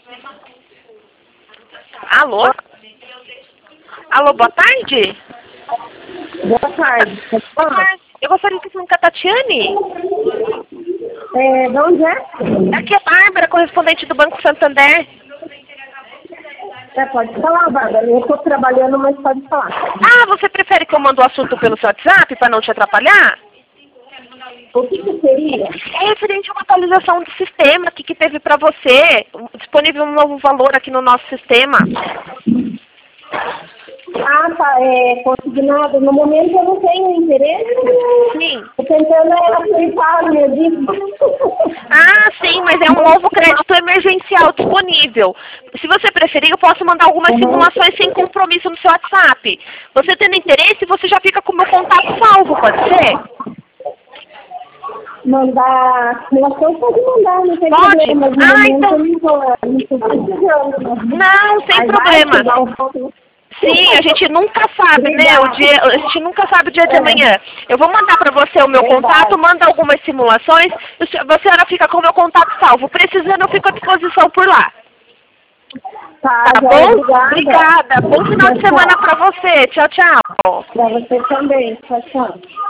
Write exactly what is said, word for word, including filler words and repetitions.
Alô? Alô, boa tarde? Boa tarde. Boa tarde. Eu gostaria de falar com a Tatiane. É, de onde é? Aqui é a Bárbara, correspondente do Banco Santander. É, pode falar, Bárbara. Eu estou trabalhando, mas pode falar. Ah, você prefere que eu mande o assunto pelo seu WhatsApp para não te atrapalhar? O que, que seria? É referente a uma atualização do sistema. O que, que teve para você? Disponível um novo valor aqui no nosso sistema. Ah, tá. É, consignado. No momento eu não tenho interesse. Sim. Estou tentando aceitar a minha dívida. Ah, sim, mas é um novo crédito emergencial disponível. Se você preferir, eu posso mandar algumas Uhum. simulações sem compromisso no seu WhatsApp. Você tendo interesse, você já fica com o meu contato salvo, pode ser? Mandar. Simulação pode mandar, não tem Pode? problema. Mas no Ah, momento então- eu não estou não estou precisando. Não, sem Aí vai problema. chegar um pouco- Sim, a gente nunca sabe, né? O Obrigada. dia, a gente nunca sabe o dia de É. amanhã. Eu vou mandar para você o meu Verdade. contato, manda algumas simulações, e se- você ela fica com o meu contato salvo. Precisando, eu fico à disposição por lá. Tá, Tá já, bom? obrigada. Obrigada. Bom final de Tchau, semana tchau. para você. Tchau, tchau. Para você também. Tchau, tchau.